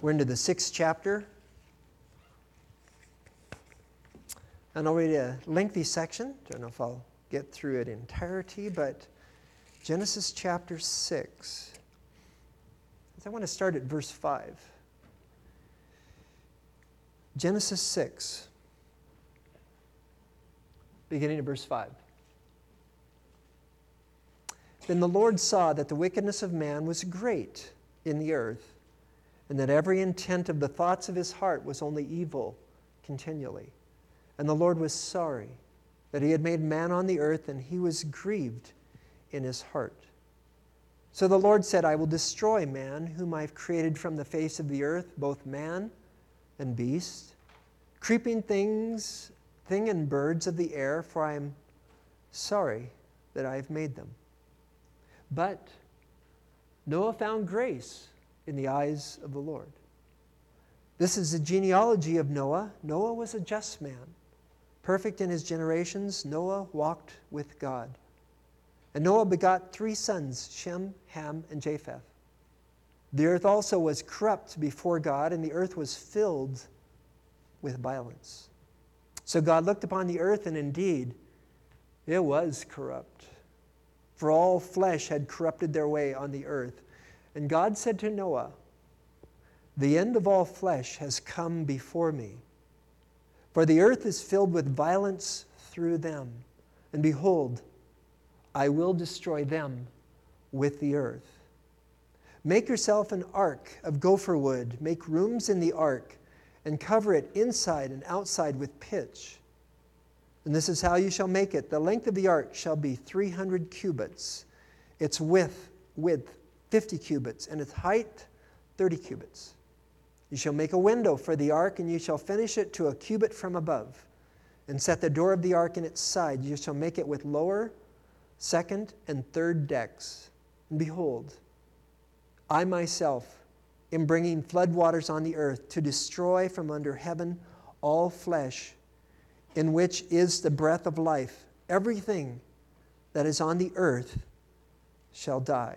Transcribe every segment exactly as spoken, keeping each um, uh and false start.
We're into the sixth chapter. And I'll read a lengthy section. Don't know if I'll get through it in entirety, but Genesis chapter six. I want to start at verse five. Genesis six, beginning at verse five. Then the Lord saw that the wickedness of man was great in the earth, and that every intent of the thoughts of his heart was only evil continually. And the Lord was sorry that he had made man on the earth, and he was grieved in his heart. So the Lord said, I will destroy man, whom I have created from the face of the earth, both man and beast, creeping things, thing and birds of the air, for I am sorry that I have made them. But Noah found grace in the eyes of the Lord. This is the genealogy of Noah. Noah was a just man, perfect in his generations. Noah walked with God. And Noah begot three sons, Shem, Ham, and Japheth. The earth also was corrupt before God, and the earth was filled with violence. So God looked upon the earth, and indeed it was corrupt, for all flesh had corrupted their way on the earth. And God said to Noah, the end of all flesh has come before me, for the earth is filled with violence through them. And behold, I will destroy them with the earth. Make yourself an ark of gopher wood. Make rooms in the ark and cover it inside and outside with pitch. And this is how you shall make it. The length of the ark shall be three hundred cubits, its width, width fifty cubits, and its height thirty cubits. You shall make a window for the ark, and you shall finish it to a cubit from above, and set the door of the ark in its side. You shall make it with lower, second, and third decks. And behold, I myself am bringing floodwaters on the earth to destroy from under heaven all flesh, in which is the breath of life. Everything that is on the earth shall die.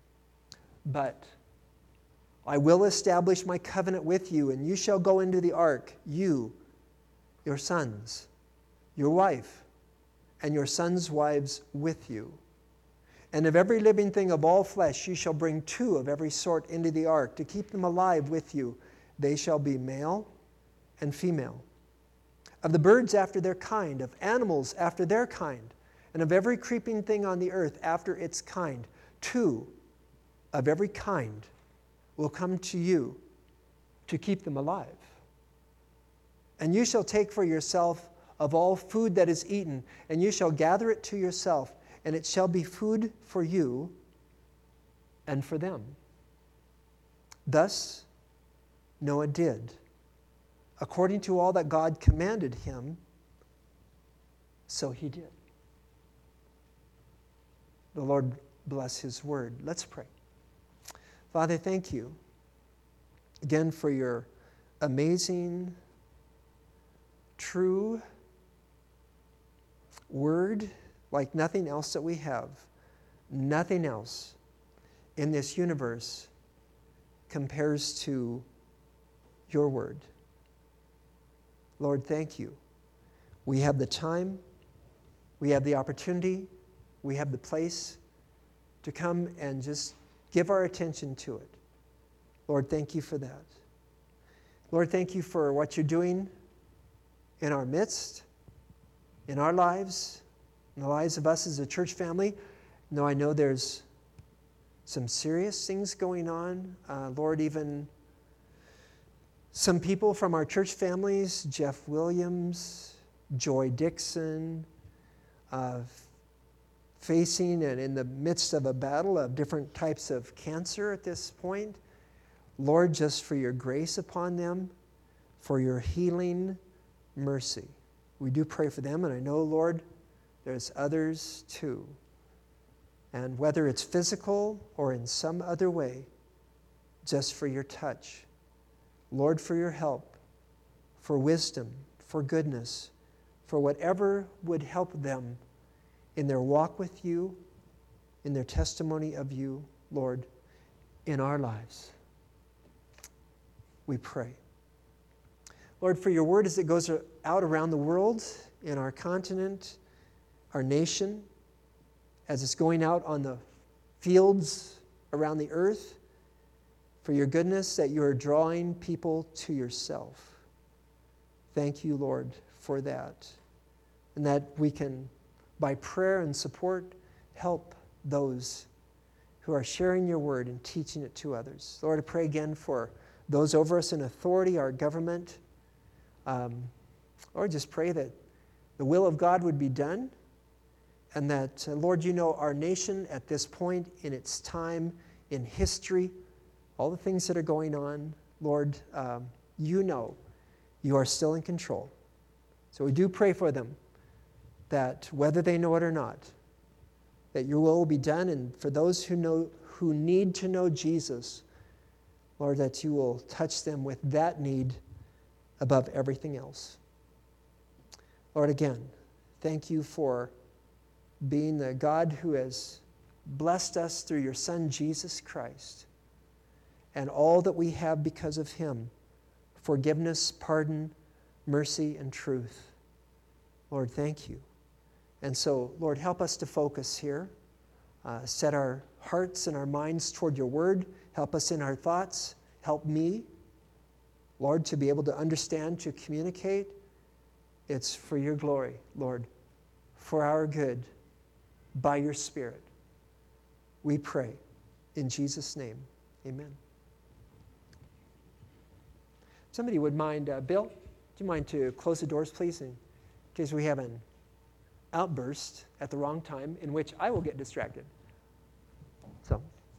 But I will establish my covenant with you, and you shall go into the ark, you, your sons, your wife, and your sons' wives with you. And of every living thing of all flesh you shall bring two of every sort into the ark, to keep them alive with you. They shall be male and female. Of the birds after their kind, of animals after their kind, and of every creeping thing on the earth after its kind, two of every kind will come to you to keep them alive. And you shall take for yourself of all food that is eaten, and you shall gather it to yourself, and it shall be food for you and for them. Thus Noah did, according to all that God commanded him, so he did. The Lord bless his word. Let's pray. Father, thank you again for your amazing, true word like nothing else that we have. Nothing else in this universe compares to your word. Lord, thank you. We have the time, we have the opportunity, we have the place to come and just give our attention to it. Lord, thank you for that. Lord, thank you for what you're doing in our midst, in our lives, in the lives of us as a church family. Now, I know there's some serious things going on. Uh, Lord, even some people from our church families, Jeff Williams, Joy Dixon, uh, facing and in the midst of a battle of different types of cancer at this point. Lord, just for your grace upon them, for your healing mercy. We do pray for them, and I know, Lord, there's others too. And whether it's physical or in some other way, just for your touch. Lord, for your help, for wisdom, for goodness, for whatever would help them in their walk with you, in their testimony of you, Lord, in our lives. we pray. Lord, for your word as it goes out around the world, in our continent, our nation, as it's going out on the fields around the earth, for your goodness that you are drawing people to yourself. Thank you, Lord, for that. And that we can, by prayer and support, help those who are sharing your word and teaching it to others. Lord, I pray again for those over us in authority, our government. Um, Lord, just pray that the will of God would be done, and that, uh, Lord, you know our nation at this point in its time, in history, all the things that are going on, Lord, um, you know you are still in control. So we do pray for them, that whether they know it or not, that your will will be done, and for those who know, who need to know Jesus, Lord, that you will touch them with that need above everything else. Lord, again, thank you for being the God who has blessed us through your Son, Jesus Christ, and all that we have because of him, forgiveness, pardon, mercy, and truth. Lord, thank you. And so, Lord, help us to focus here. Uh, set our hearts and our minds toward your word. Help us in our thoughts. Help me, Lord, to be able to understand, to communicate. It's for your glory, Lord, for our good, by your Spirit. We pray in Jesus' name. Amen. Somebody would mind, uh, Bill, do you mind to close the doors, please, in case we have an outburst at the wrong time in which I will get distracted. So,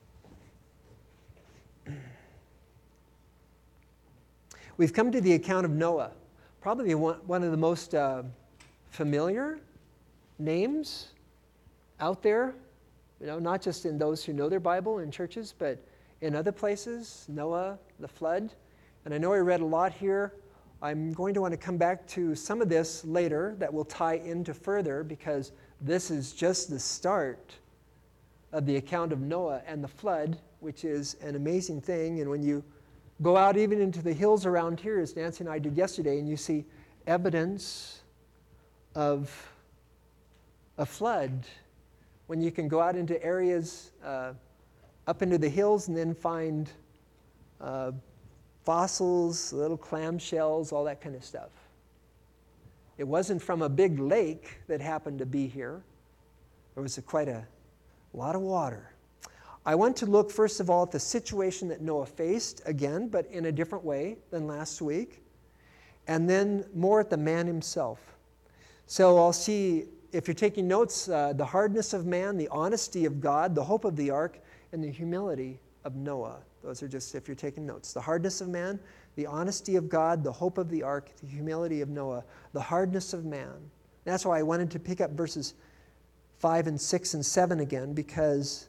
we've come to the account of Noah, probably one, one of the most uh, familiar names out there, you know, not just in those who know their Bible in churches, but in other places, Noah, the flood. And I know I read a lot here. I'm going to want to come back to some of this later that will tie into further, because this is just the start of the account of Noah and the flood, which is an amazing thing. And when you go out even into the hills around here, as Nancy and I did yesterday, and you see evidence of a flood, when you can go out into areas uh, up into the hills and then find uh, fossils, little clamshells, all that kind of stuff. It wasn't from a big lake that happened to be here. There was a, quite a lot of water. I want to look, first of all, at the situation that Noah faced, again, but in a different way than last week, and then more at the man himself. So I'll see, if you're taking notes, uh, the hardness of man, the honesty of God, the hope of the ark, and the humility of Noah. Those are just, if you're taking notes. The hardness of man, the honesty of God, the hope of the ark, the humility of Noah, the hardness of man. That's why I wanted to pick up verses five and six and seven again, because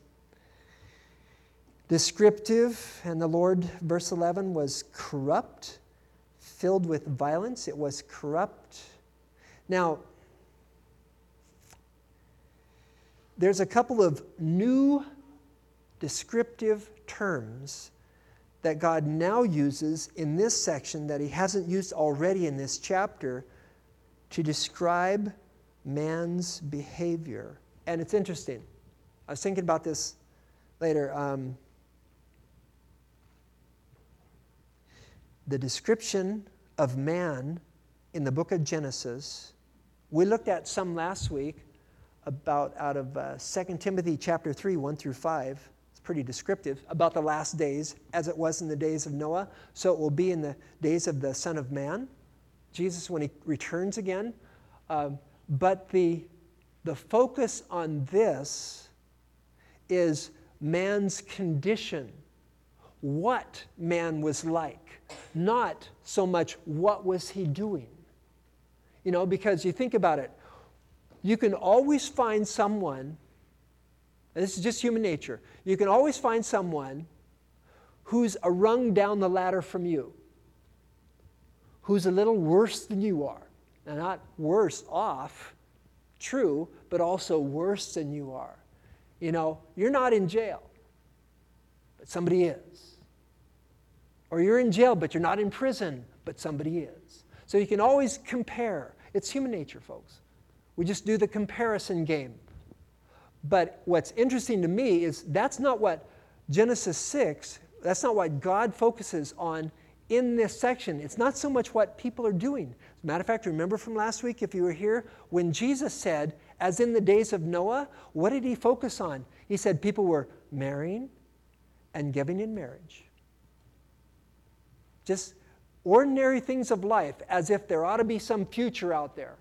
descriptive, and the Lord, verse eleven, was corrupt, filled with violence. It was corrupt. Now, there's a couple of new descriptive terms that God now uses in this section that he hasn't used already in this chapter to describe man's behavior. And it's interesting. I was thinking about this later. Um, the description of man in the book of Genesis, we looked at some last week about out of uh, Second Timothy chapter three, one through five. Pretty descriptive about the last days, as it was in the days of Noah, so it will be in the days of the Son of Man, Jesus, when he returns again. Um, but the, the focus on this is man's condition, what man was like, not so much what was he doing. You know, because you think about it, you can always find someone. This is just human nature. You can always find someone who's a rung down the ladder from you, who's a little worse than you are. Now, not worse off, true, but also worse than you are. You know, you're not in jail, but somebody is. Or you're in jail, but you're not in prison, but somebody is. So you can always compare. It's human nature, folks. We just do the comparison game. But what's interesting to me is that's not what Genesis six, that's not what God focuses on in this section. It's not so much what people are doing. As a matter of fact, remember from last week, if you were here, when Jesus said, as in the days of Noah, what did he focus on? He said people were marrying and giving in marriage. Just ordinary things of life, as if there ought to be some future out there.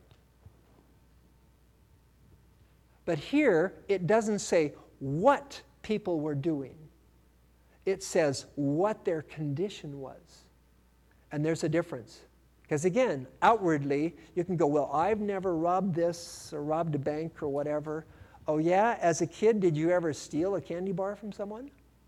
But here, it doesn't say what people were doing. It says what their condition was. And there's a difference. Because again, outwardly, you can go, well, I've never robbed this or robbed a bank or whatever. Oh yeah, as a kid, did you ever steal a candy bar from someone?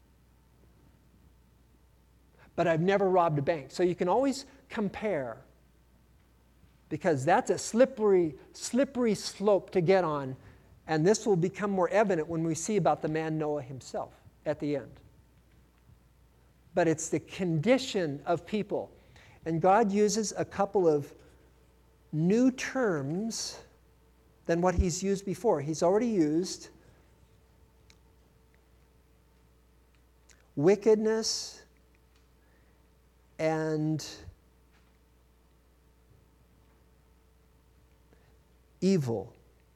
But I've never robbed a bank. So you can always compare. Because that's a slippery, slippery slope to get on. And this will become more evident when we see about the man Noah himself at the end. But it's the condition of people. And God uses a couple of new terms than what he's used before. He's already used wickedness and evil.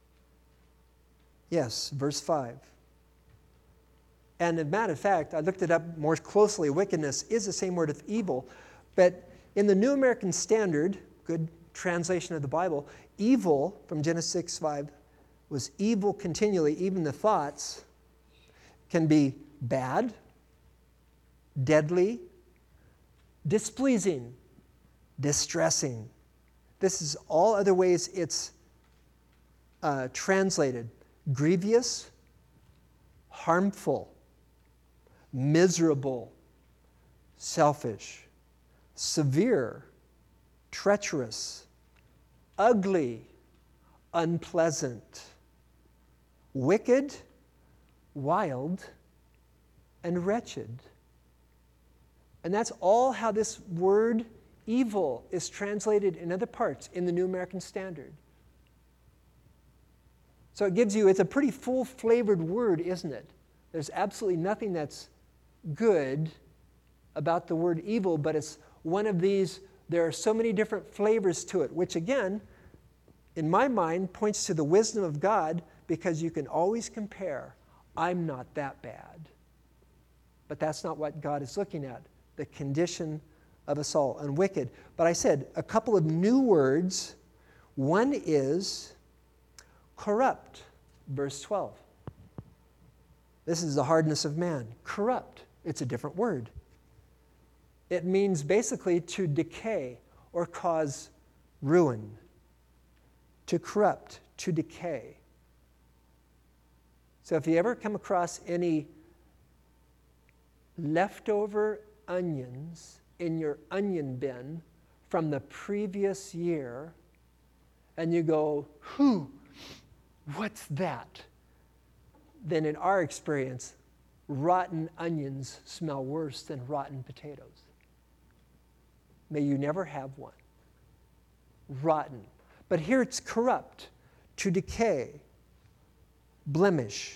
Yes, verse five. And as a matter of fact, I looked it up more closely. Wickedness is the same word as evil. But in the New American Standard, good translation of the Bible, evil, from Genesis six five, was evil continually. Even the thoughts can be bad, deadly, displeasing, distressing. This is all other ways it's uh, translated. Grievous, harmful, miserable, selfish, severe, treacherous, ugly, unpleasant, wicked, wild, and wretched. And that's all how this word evil is translated in other parts in the New American Standard. So it gives you, it's a pretty full-flavored word, isn't it? There's absolutely nothing that's good about the word evil, but it's one of these, there are so many different flavors to it, which again, in my mind, points to the wisdom of God, because you can always compare. I'm not that bad. But that's not what God is looking at, the condition of us all, and wicked. But I said a couple of new words. One is corrupt, verse twelve. This is the hardness of man. Corrupt. It's a different word. It means basically to decay or cause ruin. To corrupt, to decay. So if you ever come across any leftover onions in your onion bin from the previous year, and you go, whew, what's that? Then in our experience, rotten onions smell worse than rotten potatoes. May you never have one. Rotten. But here it's corrupt, to decay, blemish,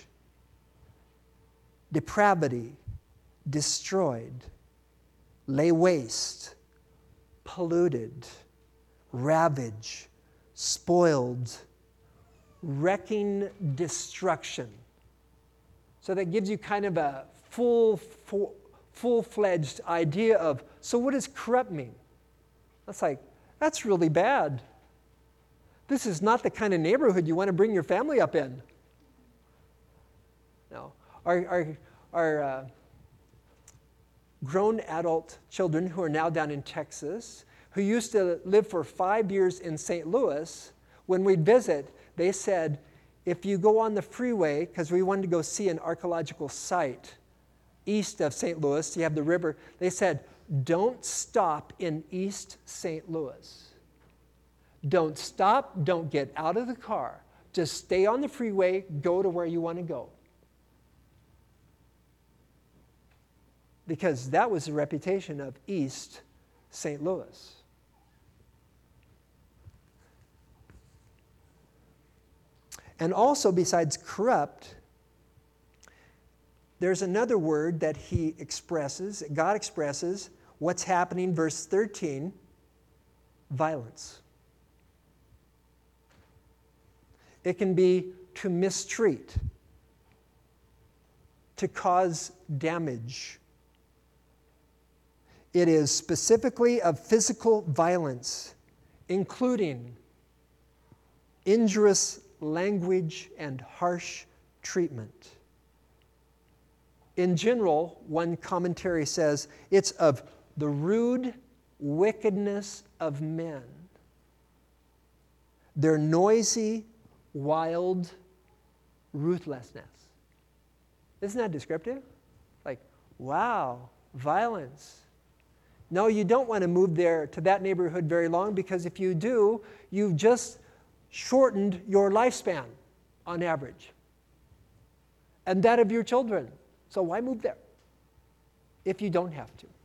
depravity, destroyed, lay waste, polluted, ravage, spoiled, wrecking destruction. So that gives you kind of a full, full, full-fledged idea of, so what does corrupt mean? That's like, that's really bad. This is not the kind of neighborhood you want to bring your family up in. No. Our, our, our uh, grown adult children who are now down in Texas, who used to live for five years in Saint Louis, when we'd visit, they said, if you go on the freeway, because we wanted to go see an archaeological site east of Saint Louis, you have the river, they said, don't stop in East Saint Louis. Don't stop, don't get out of the car. Just stay on the freeway, go to where you want to go. because that was the reputation of East Saint Louis. And also, besides corrupt, there's another word that he expresses, God expresses, what's happening, verse thirteen, violence. It can be to mistreat, to cause damage. It is specifically of physical violence, including injurious language and harsh treatment. In general, one commentary says, it's of the rude wickedness of men. Their noisy, wild ruthlessness. Isn't that descriptive? Like, wow, violence. No, you don't want to move there to that neighborhood very long, because if you do, you've just shortened your lifespan on average, and that of your children. So why move there if you don't have to?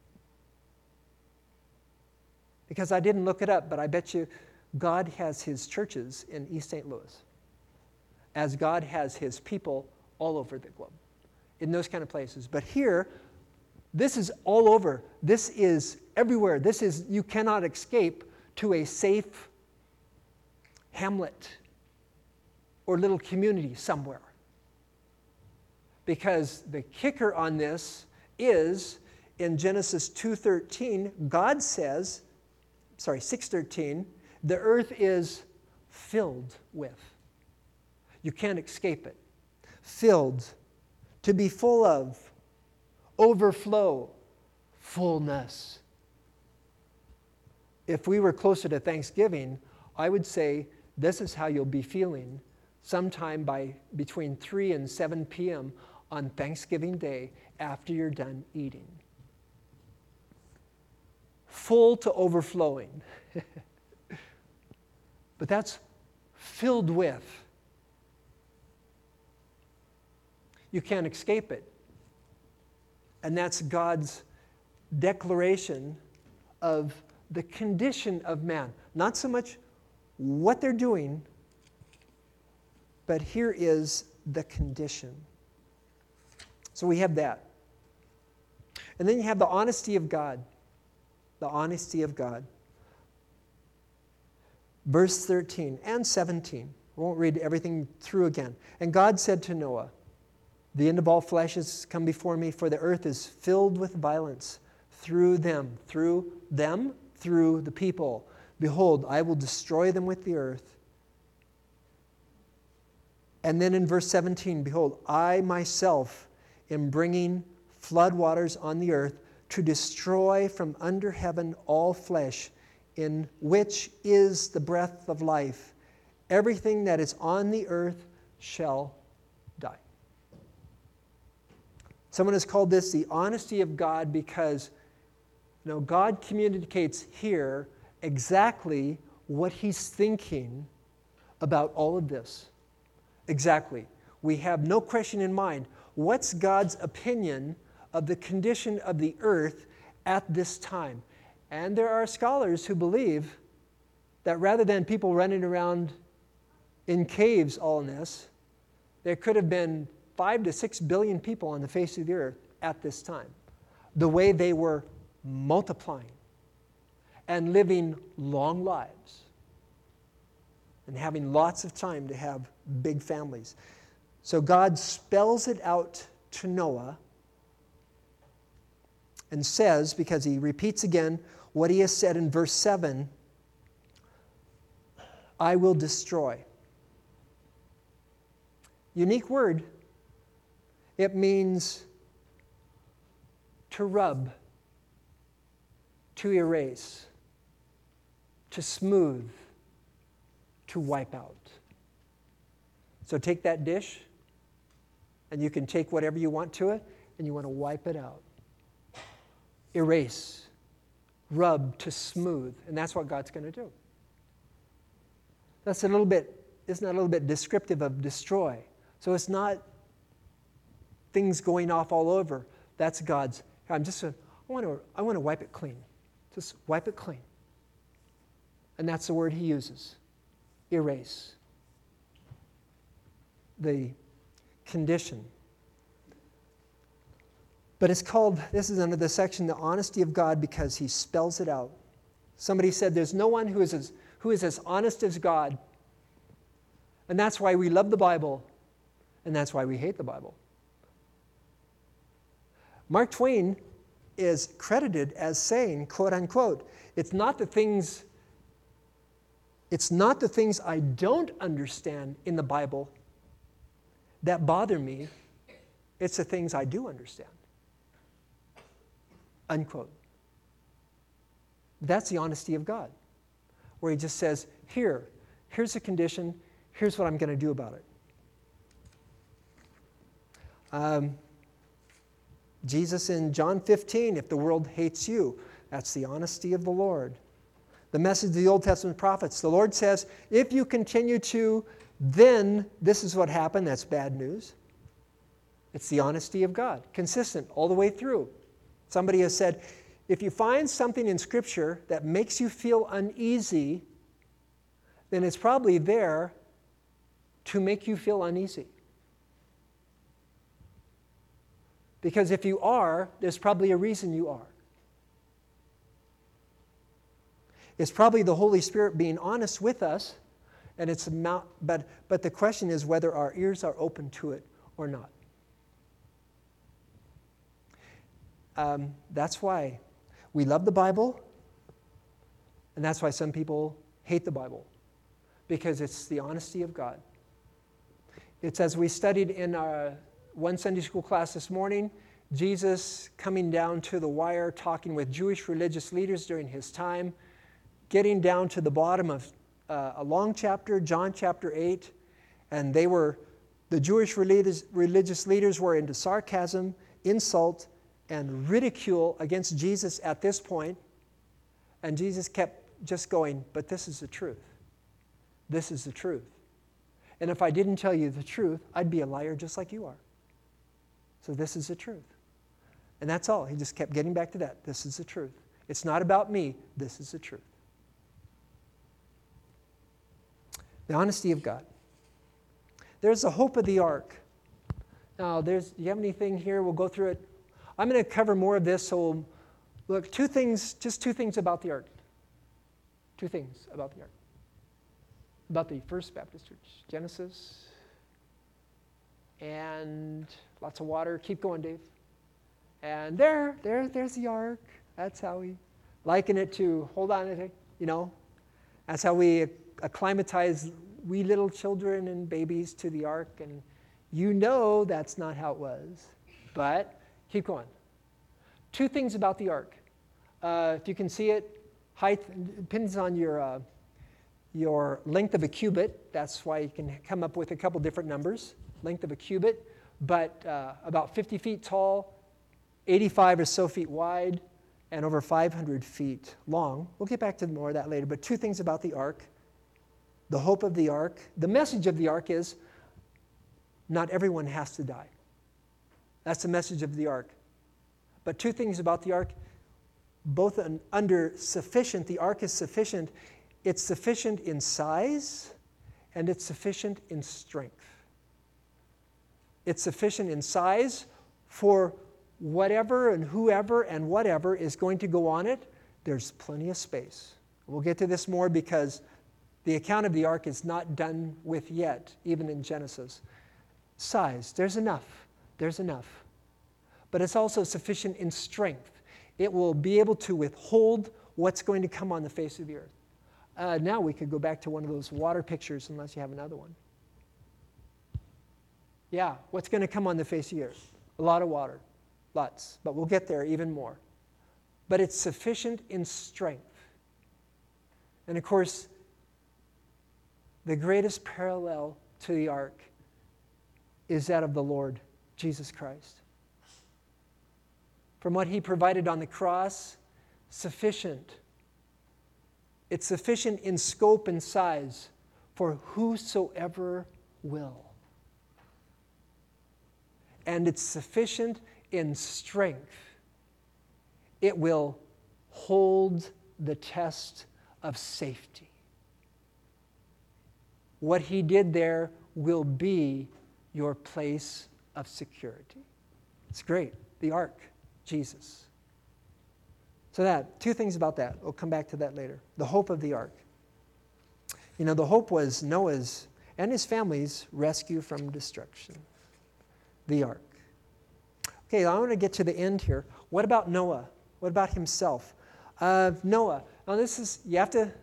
Because I didn't look it up, but I bet you God has his churches in East Saint Louis, as God has his people all over the globe, in those kind of places. But here, this is all over. This is everywhere. This is, you cannot escape to a safe hamlet or little community somewhere. Because the kicker on this is, in Genesis two thirteen, God says, sorry, six thirteen, the earth is filled with. You can't escape it. Filled, to be full of, overflow, fullness. If we were closer to Thanksgiving, I would say this is how you'll be feeling sometime by between three and seven p.m. on Thanksgiving Day after you're done eating. Full to overflowing. But that's filled with. You can't escape it. And that's God's declaration of the condition of man. Not so much what they're doing, but here is the condition. So we have that. And then you have the honesty of God. The honesty of God. Verse thirteen and seventeen. I won't read everything through again. And God said to Noah, the end of all flesh has come before me, for the earth is filled with violence through them, through them, through the people. Behold, I will destroy them with the earth. And then in verse seventeen, behold, I myself am bringing floodwaters on the earth to destroy from under heaven all flesh, in which is the breath of life. Everything that is on the earth shall die. Someone has called this the honesty of God, because you know, God communicates here exactly what he's thinking about all of this. Exactly. We have no question in mind. What's God's opinion of the condition of the earth at this time? And there are scholars who believe that rather than people running around in caves all in this, there could have been five to six billion people on the face of the earth at this time. The way they were multiplying and living long lives and having lots of time to have big families. So God spells it out to Noah and says, because he repeats again what he has said in verse seven, I will destroy. Unique word. It means to rub, to erase, to smooth, to wipe out. So take that dish, and you can take whatever you want to it, and you want to wipe it out. Erase, rub to smooth, and that's what God's going to do. That's a little bit, isn't that a little bit descriptive of destroy? So it's not things going off all over. That's God's I'm just, I want to, I want to wipe it clean. Just wipe it clean. And that's the word he uses. Erase. The condition. But it's called, this is under the section, the honesty of God, because he spells it out. Somebody said there's no one who is as, who is as honest as God. And that's why we love the Bible. And that's why we hate the Bible. Mark Twain is credited as saying, quote unquote, it's not the things, it's not the things I don't understand in the Bible that bother me. It's the things I do understand. Unquote. That's the honesty of God, where he just says, here, here's the condition, here's what I'm going to do about it. Um, Jesus in John fifteen, if the world hates you, that's the honesty of the Lord. The message of the Old Testament prophets, the Lord says, if you continue to, then this is what happened. That's bad news. It's the honesty of God, consistent all the way through. Somebody has said, if you find something in Scripture that makes you feel uneasy, then it's probably there to make you feel uneasy. Because if you are, there's probably a reason you are. It's probably the Holy Spirit being honest with us, and it's amount, but, but the question is whether our ears are open to it or not. Um, that's why we love the Bible, and that's why some people hate the Bible, because it's the honesty of God. It's as we studied in our one Sunday school class this morning, Jesus coming down to the wire, talking with Jewish religious leaders during his time, getting down to the bottom of uh, a long chapter, John chapter eight, and they were, the Jewish religious, religious leaders were into sarcasm, insult, and ridicule against Jesus at this point, and Jesus kept just going, but this is the truth. This is the truth. And if I didn't tell you the truth, I'd be a liar just like you are. So this is the truth. And that's all. He just kept getting back to that. This is the truth. It's not about me. This is the truth. The honesty of God. There's the hope of the ark. Now, there's, do you have anything here? We'll go through it. I'm going to cover more of this, so we'll, look, two things, just two things about the ark. Two things about the ark. About the First Baptist Church. Genesis. And lots of water. Keep going, Dave. And there, there, there's the ark. That's how we liken it to, hold on a second, you know. That's how we acclimatize wee little children and babies to the ark. And you know that's not how it was. But keep going. Two things about the ark. Uh, if you can see it, height depends on your uh, your length of a cubit. That's why you can come up with a couple different numbers. Length of a cubit, but uh, about fifty feet tall, eighty-five or so feet wide, and over five hundred feet long. We'll get back to more of that later. But two things about the ark. The hope of the ark. The message of the ark is not everyone has to die. That's the message of the ark. But two things about the ark, both under sufficient, the ark is sufficient. It's sufficient in size, and it's sufficient in strength. It's sufficient in size for whatever and whoever and whatever is going to go on it. There's plenty of space. We'll get to this more because the account of the ark is not done with yet, even in Genesis. Size, there's enough. There's enough. But it's also sufficient in strength. It will be able to withhold what's going to come on the face of the earth. Uh, now we could go back to one of those water pictures unless you have another one. Yeah, what's going to come on the face of the earth? A lot of water. Lots. But we'll get there even more. But it's sufficient in strength. And of course, the greatest parallel to the ark is that of the Lord Jesus Christ. From what he provided on the cross, sufficient. It's sufficient in scope and size for whosoever will. And it's sufficient in strength it will hold the test of safety. What he did there will be your place of security. It's great. The ark, Jesus. So that, two things about that. We'll come back to that later. The hope of the ark. You know, the hope was Noah's and his family's rescue from destruction. The ark. Okay, I want to get to the end here. What about Noah? What about himself? Uh, Noah. Now this is, you have to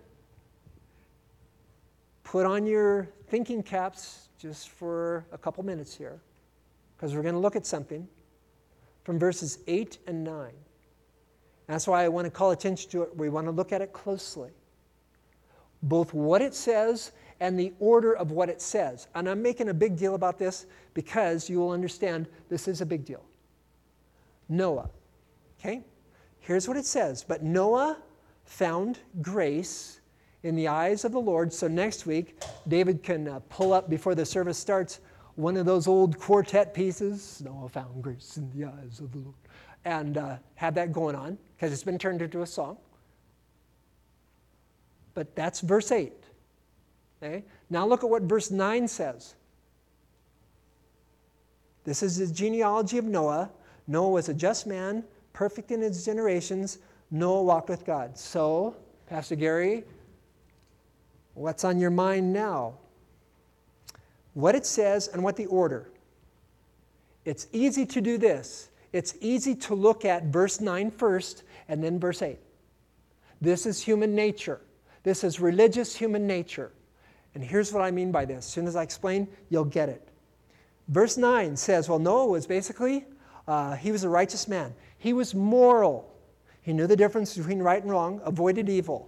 put on your thinking caps just for a couple minutes here, because we're going to look at something from verses eight and nine. That's why I want to call attention to it. We want to look at it closely. Both what it says and the order of what it says. And I'm making a big deal about this because you will understand this is a big deal. Noah. Okay? Here's what it says. But Noah found grace in the eyes of the Lord. So next week, David can uh, pull up before the service starts one of those old quartet pieces. Noah found grace in the eyes of the Lord. And uh, have that going on because it's been turned into a song. But that's verse eight. Okay? Now look at what verse nine says. This is the genealogy of Noah. Noah was a just man, perfect in his generations. Noah walked with God. So, Pastor Gary, what's on your mind now? What it says and what the order. It's easy to do this. It's easy to look at verse nine first and then verse eight. This is human nature. This is religious human nature. And here's what I mean by this. As soon as I explain, you'll get it. Verse nine says, well, Noah was basically, uh, he was a righteous man. He was moral. He knew the difference between right and wrong, avoided evil.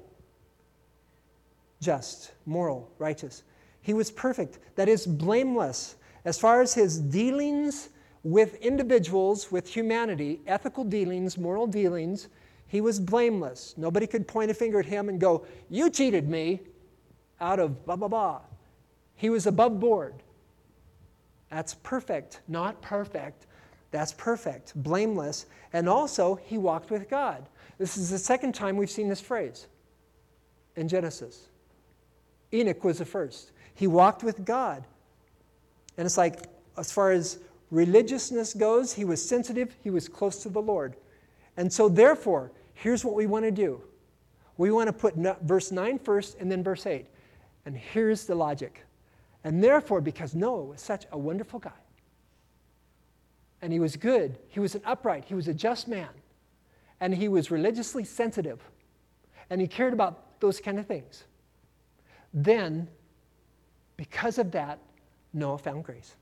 Just, moral, righteous. He was perfect. That is, blameless. As far as his dealings with individuals, with humanity, ethical dealings, moral dealings, he was blameless. Nobody could point a finger at him and go, you cheated me, out of blah, blah, blah. He was above board. That's perfect, not perfect. That's perfect, blameless. And also, he walked with God. This is the second time we've seen this phrase in Genesis. Enoch was the first. He walked with God. And it's like, as far as religiousness goes, he was sensitive, he was close to the Lord. And so therefore, here's what we want to do. We want to put verse nine first and then verse eight. And here's the logic. And therefore, because Noah was such a wonderful guy, and he was good, he was an upright, he was a just man, and he was religiously sensitive, and he cared about those kind of things, then, because of that, Noah found grace.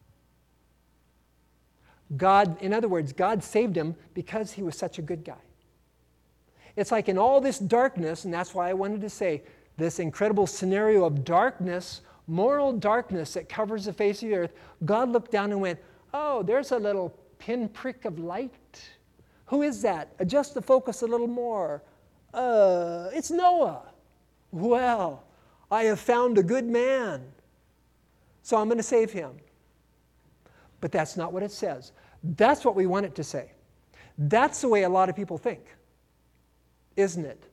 God, in other words, God saved him because he was such a good guy. It's like in all this darkness, and that's why I wanted to say this incredible scenario of darkness, moral darkness that covers the face of the earth, God looked down and went, oh, there's a little pinprick of light. Who is that? Adjust the focus a little more. Uh, it's Noah. Well, I have found a good man, so I'm going to save him. But that's not what it says. That's what we want it to say. That's the way a lot of people think, isn't it?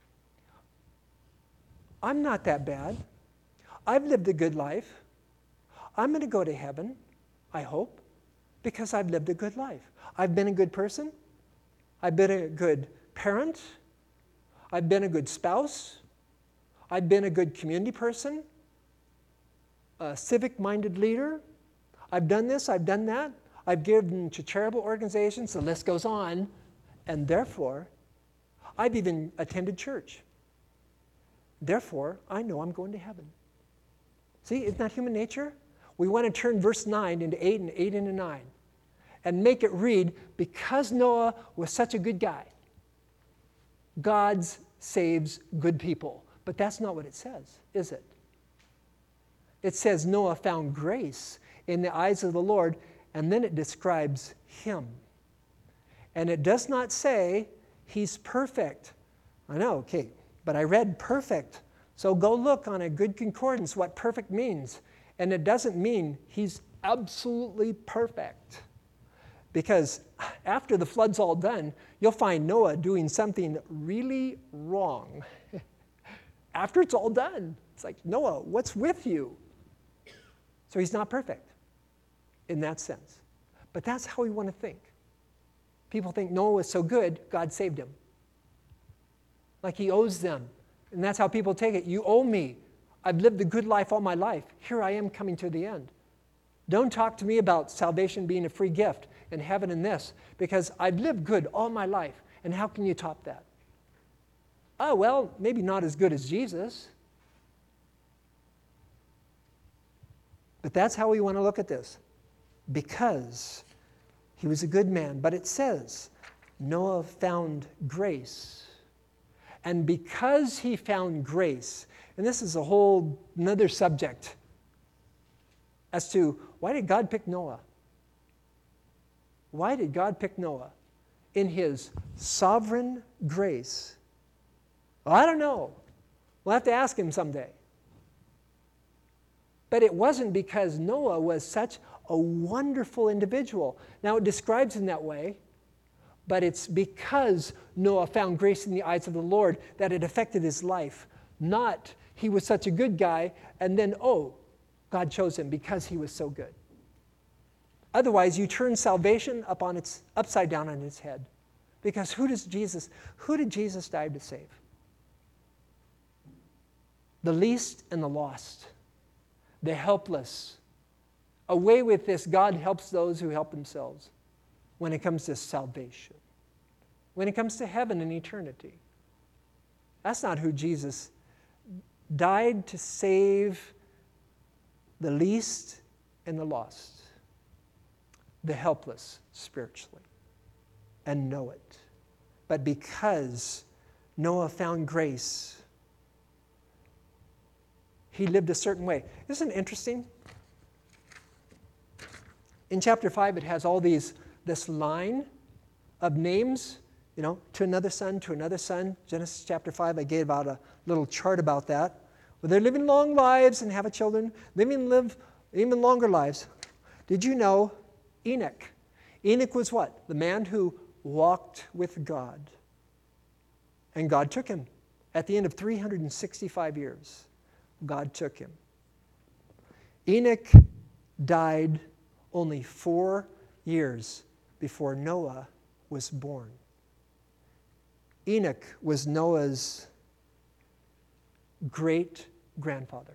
I'm not that bad. I've lived a good life. I'm going to go to heaven, I hope, because I've lived a good life. I've been a good person. I've been a good parent. I've been a good spouse. I've been a good community person, a civic-minded leader. I've done this, I've done that. I've given to charitable organizations, the list goes on. And therefore, I've even attended church. Therefore, I know I'm going to heaven. See, isn't that human nature? We want to turn verse nine into eight and eight into nine and make it read, because Noah was such a good guy, God saves good people. But that's not what it says, is it? It says Noah found grace in the eyes of the Lord, and then it describes him. And it does not say he's perfect. I know, okay, but I read perfect. So go look on a good concordance what perfect means. And it doesn't mean he's absolutely perfect. Because after the flood's all done, you'll find Noah doing something really wrong. After it's all done, it's like, Noah, what's with you? So he's not perfect in that sense. But that's how we want to think. People think Noah was so good, God saved him. Like he owes them. And that's how people take it. You owe me. I've lived a good life all my life. Here I am coming to the end. Don't talk to me about salvation being a free gift and heaven and this, because I've lived good all my life. And how can you top that? Oh, well, maybe not as good as Jesus. But that's how we want to look at this. Because he was a good man. But it says, Noah found grace. And because he found grace, and this is a whole another subject as to why did God pick Noah? Why did God pick Noah? In his sovereign grace. Well, I don't know. We'll have to ask him someday. But it wasn't because Noah was such a wonderful individual. Now it describes him that way, but it's because Noah found grace in the eyes of the Lord that it affected his life. Not he was such a good guy and then, oh, God chose him because he was so good. Otherwise, you turn salvation up on its upside down on its head. Because who does Jesus, who did Jesus die to save? The least and the lost, the helpless. Away with this, God helps those who help themselves when it comes to salvation, when it comes to heaven and eternity. That's not who Jesus died to save. The least and the lost, the helpless spiritually, and know it. But because Noah found grace, he lived a certain way. Isn't it interesting? In chapter five, it has all these, this line of names, you know, to another son, to another son. Genesis chapter five, I gave out a little chart about that. Well, they're living long lives and have children, living live even longer lives. Did you know Enoch? Enoch was what? The man who walked with God. And God took him. At the end of three hundred sixty-five years, God took him. Enoch died only four years before Noah was born. Enoch was Noah's great-grandfather.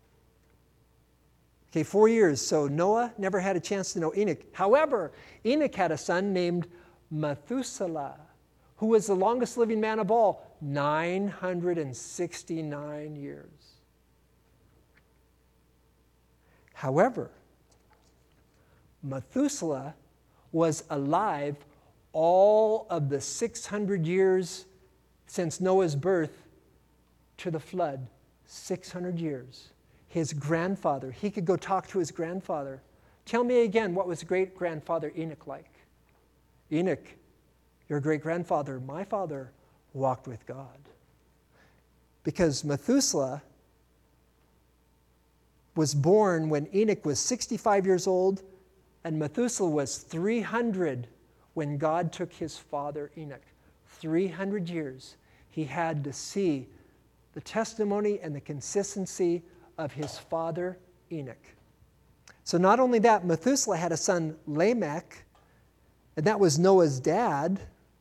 Okay, four years. So Noah never had a chance to know Enoch. However, Enoch had a son named Methuselah, who was the longest living man of all, nine hundred sixty-nine years. However, Methuselah was alive all of the six hundred years since Noah's birth to the flood, six hundred years. His grandfather, he could go talk to his grandfather. Tell me again, what was great-grandfather Enoch like? Enoch, your great-grandfather, my father, walked with God. Because Methuselah was born when Enoch was sixty-five years old, and Methuselah was three hundred when God took his father Enoch. three hundred years he had to see the testimony and the consistency of his father Enoch. So not only that, Methuselah had a son Lamech, and that was Noah's dad.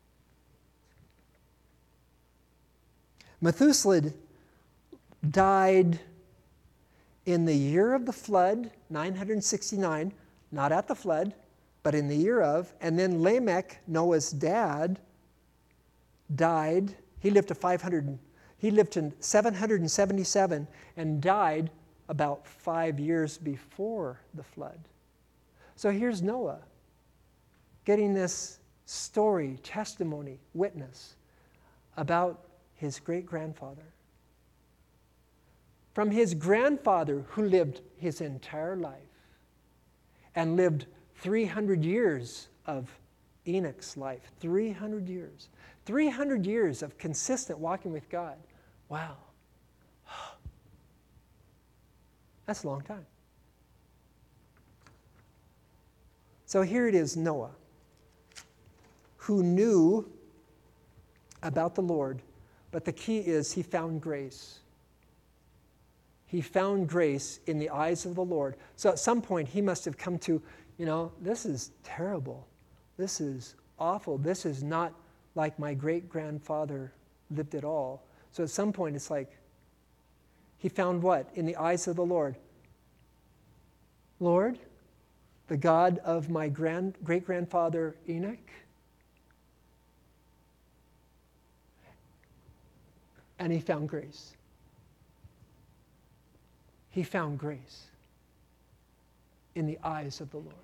Methuselah died in the year of the flood, nine hundred sixty-nine, not at the flood, but in the year of. And then Lamech, Noah's dad, died. He lived to five hundred. He lived to seven hundred seventy-seven and died about five years before the flood. So here's Noah getting this story, testimony, witness about his great-grandfather. From his grandfather who lived his entire life and lived three hundred years of Enoch's life. three hundred years. three hundred years of consistent walking with God. Wow. That's a long time. So here it is, Noah. who knew about the Lord, but the key is he found grace. He found grace in the eyes of the Lord. So at some point he must have come to, you know, this is terrible. This is awful. This is not like my great-grandfather lived at all. So at some point it's like, he found what? In the eyes of the Lord. Lord, the God of my grand, great-grandfather Enoch, and he found grace. He found grace in the eyes of the Lord.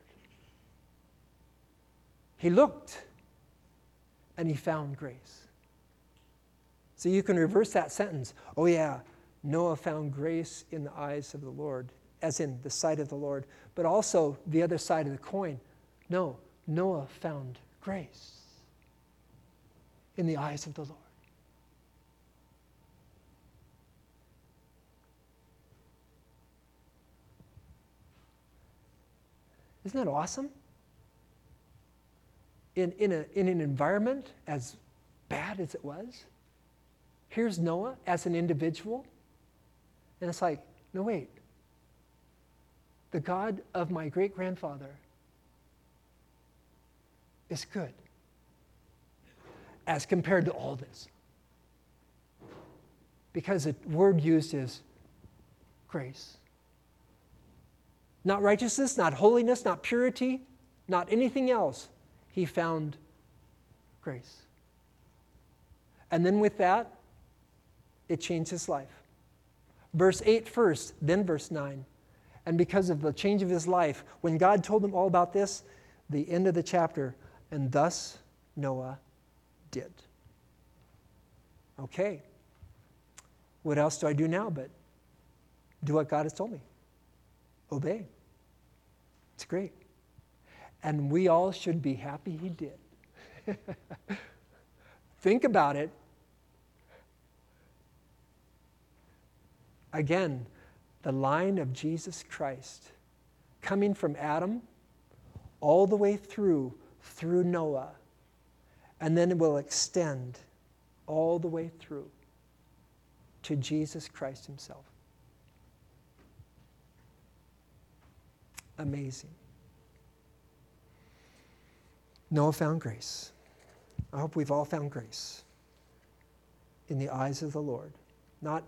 He looked and he found grace. So you can reverse that sentence. Oh yeah, Noah found grace in the eyes of the Lord, as in the sight of the Lord, but also the other side of the coin. No, Noah found grace in the eyes of the Lord. Isn't that awesome? In, in, a, in an environment as bad as it was, here's Noah as an individual, and it's like, no wait, the God of my great-grandfather is good as compared to all this. Because the word used is grace. Not righteousness, not holiness, not purity, not anything else. He found grace. And then with that, it changed his life. Verse eight first, then verse nine. And because of the change of his life, when God told him all about this, the end of the chapter, and thus Noah did. Okay. What else do I do now but do what God has told me? Obey. It's great. And we all should be happy he did. Think about it. Again, the line of Jesus Christ coming from Adam all the way through, through Noah, and then it will extend all the way through to Jesus Christ himself. Amazing. Noah found grace. I hope we've all found grace in the eyes of the Lord. Not,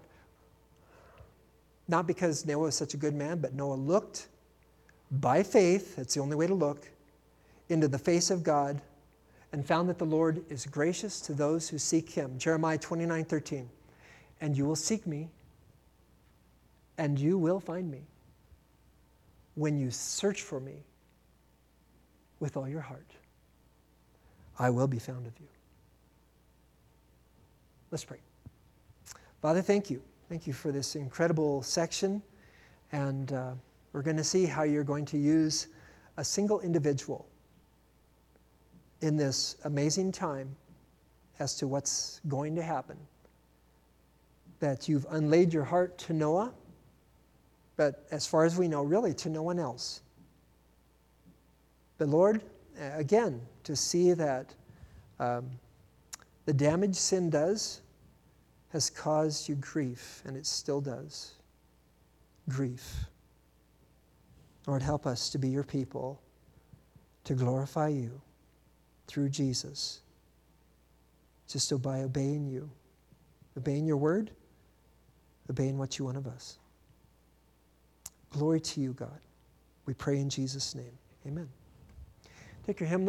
not because Noah was such a good man, but Noah looked by faith, that's the only way to look, into the face of God and found that the Lord is gracious to those who seek him. Jeremiah twenty-nine thirteen. And you will seek me, and you will find me when you search for me with all your heart. I will be found of you. Let's pray. Father, thank you. Thank you for this incredible section. And uh, we're going to see how you're going to use a single individual in this amazing time as to what's going to happen. That you've unlaid your heart to Noah, but as far as we know, really to no one else. But Lord, again, to see that um, the damage sin does has caused you grief, and it still does. Grief. Lord, help us to be your people, to glorify you through Jesus, just by obeying you, obeying your word, obeying what you want of us. Glory to you, God. We pray in Jesus' name. Amen. Take your hymn.